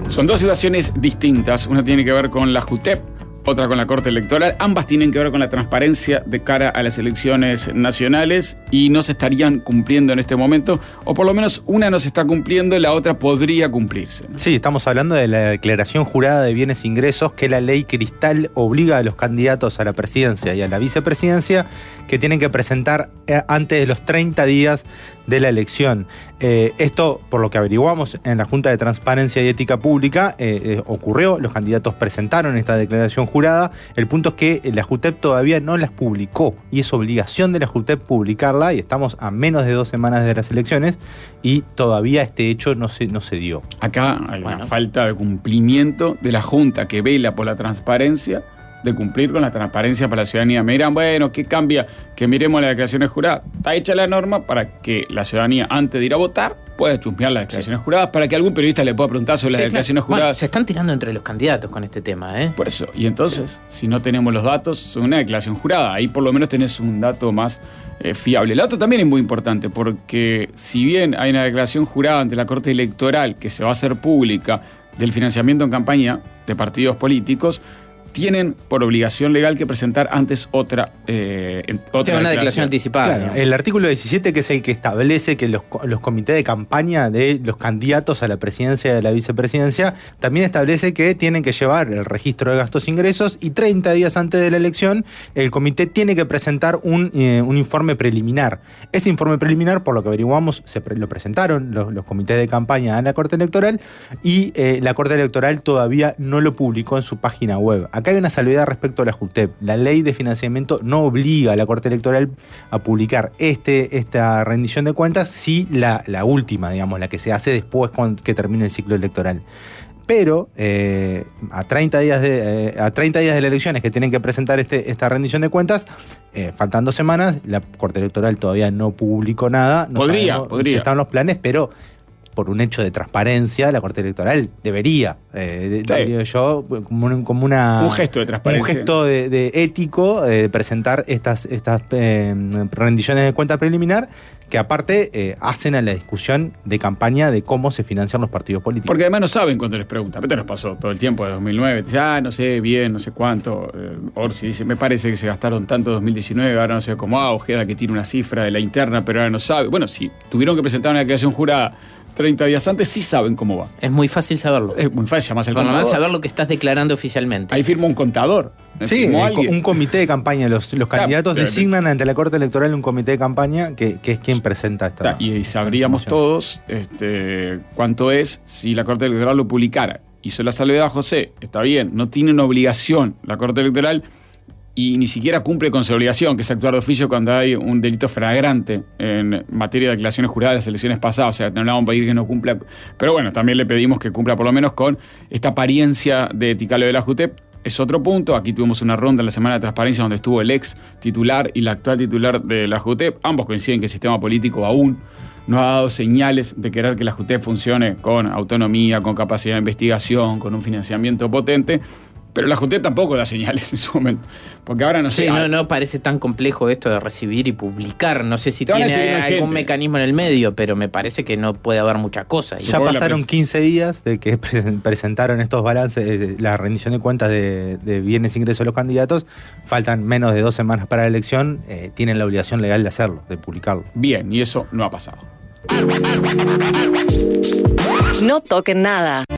Son dos situaciones distintas. Una tiene que ver con la JUTEP, otra con la Corte Electoral. Ambas tienen que ver con la transparencia de cara a las elecciones nacionales y no se estarían cumpliendo en este momento, o por lo menos una no se está cumpliendo y la otra podría cumplirse, ¿no? Sí, estamos hablando de la declaración jurada de bienes e ingresos que la ley Cristal obliga a los candidatos a la presidencia y a la vicepresidencia que tienen que presentar antes de los 30 días de la elección. Esto, por lo que averiguamos en la Junta de Transparencia y Ética Pública, ocurrió, los candidatos presentaron esta declaración jurada. El punto es que la JUTEP todavía no las publicó y es obligación de la JUTEP publicarla, y estamos a menos de 2 semanas de las elecciones y todavía este hecho no se dio. Acá hay una falta de cumplimiento de la Junta que vela por la transparencia, de cumplir con la transparencia para la ciudadanía. Me dirán, bueno, ¿qué cambia? Que miremos las declaraciones juradas. Está hecha la norma para que la ciudadanía, antes de ir a votar, pueda chusmear las declaraciones juradas, para que algún periodista le pueda preguntar sobre las declaraciones juradas. Bueno, se están tirando entre los candidatos con este tema, ¿eh? Por eso. Y entonces, si no tenemos los datos, es una declaración jurada. Ahí por lo menos tenés un dato más fiable. La otra también es muy importante, porque si bien hay una declaración jurada ante la Corte Electoral que se va a hacer pública del financiamiento en campaña de partidos políticos, tienen por obligación legal que presentar antes otra una declaración anticipada. Claro, el artículo 17, que es el que establece que los comités de campaña de los candidatos a la presidencia y a la vicepresidencia también establece que tienen que llevar el registro de gastos e ingresos, y 30 días antes de la elección el comité tiene que presentar un informe preliminar. Ese informe preliminar, por lo que averiguamos, lo presentaron los comités de campaña a la Corte Electoral, y la Corte Electoral todavía no lo publicó en su página web. Acá hay una salvedad respecto a la JUTEP. La ley de financiamiento no obliga a la Corte Electoral a publicar esta rendición de cuentas, si la última, digamos, la que se hace después que termine el ciclo electoral. Pero a 30 días de las elecciones que tienen que presentar esta rendición de cuentas, faltan 2 semanas, la Corte Electoral todavía no publicó nada. Podría. Están los planes, pero por un hecho de transparencia, la Corte Electoral debería, digo yo, como un gesto de transparencia. Un gesto de ético, de presentar estas rendiciones de cuenta preliminar, que aparte hacen a la discusión de campaña de cómo se financian los partidos políticos. Porque además no saben cuando les preguntan. Esto nos pasó todo el tiempo de 2009. Dice, no sé bien, no sé cuánto. Orsi dice, me parece que se gastaron tanto en 2019, ahora no sé cómo. Ojeda que tiene una cifra de la interna, pero ahora no sabe. Bueno, si tuvieron que presentar una declaración jurada 30 días antes, sí saben cómo va. Es muy fácil saberlo. Es muy fácil, llamás al contador. contador. Saber lo que estás declarando oficialmente. Ahí firma un contador. Sí, un comité de campaña. Los candidatos designan ante la Corte Electoral un comité de campaña que es quien presenta esta. Y sabríamos todos cuánto es si la Corte Electoral lo publicara. Hizo la salvedad, José, está bien, no tiene una obligación la Corte Electoral y ni siquiera cumple con su obligación, que es actuar de oficio cuando hay un delito flagrante en materia de declaraciones juradas de las elecciones pasadas. O sea, no le vamos a pedir que no cumpla. Pero bueno, también le pedimos que cumpla por lo menos con esta apariencia de ética de la JUTEP. Es otro punto. Aquí tuvimos una ronda en la Semana de Transparencia donde estuvo el ex titular y la actual titular de la JUTEP. Ambos coinciden que el sistema político aún no ha dado señales de querer que la JUTEP funcione con autonomía, con capacidad de investigación, con un financiamiento potente. Pero la JUTEP tampoco da señales en su momento. Porque ahora no sé. Sí, no parece tan complejo esto de recibir y publicar. No sé si tiene algún mecanismo en el medio, pero me parece que no puede haber mucha cosa. Ya pasaron 15 días de que presentaron estos balances, la rendición de cuentas de bienes e ingresos de los candidatos. Faltan menos de 2 semanas para la elección. Tienen la obligación legal de hacerlo, de publicarlo. Bien, y eso no ha pasado. No toquen nada.